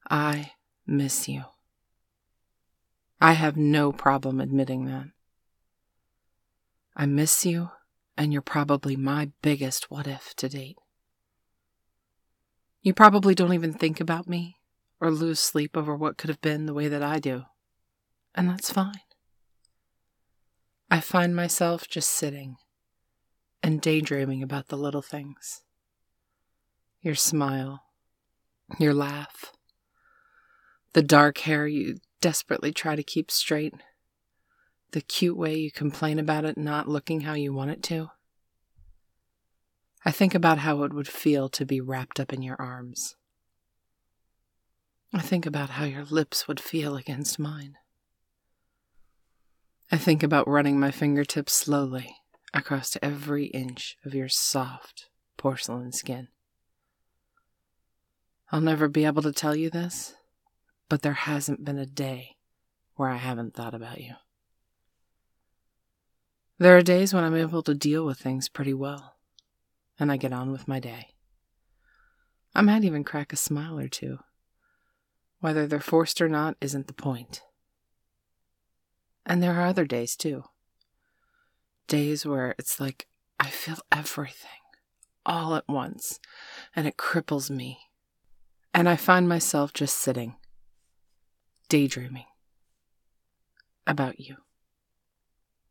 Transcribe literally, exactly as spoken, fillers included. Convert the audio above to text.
I miss you. I have no problem admitting that. I miss you, and you're probably my biggest what if to date. You probably don't even think about me or lose sleep over what could have been the way that I do, and that's fine. I find myself just sitting and daydreaming about the little things. Your smile, your laugh, the dark hair you desperately try to keep straight, the cute way you complain about it not looking how you want it to. I think about how it would feel to be wrapped up in your arms. I think about how your lips would feel against mine. I think about running my fingertips slowly across every inch of your soft porcelain skin. I'll never be able to tell you this, but there hasn't been a day where I haven't thought about you. There are days when I'm able to deal with things pretty well, and I get on with my day. I might even crack a smile or two. Whether they're forced or not isn't the point. And there are other days too. Days where it's like I feel everything all at once, and it cripples me. And I find myself just sitting, daydreaming about you.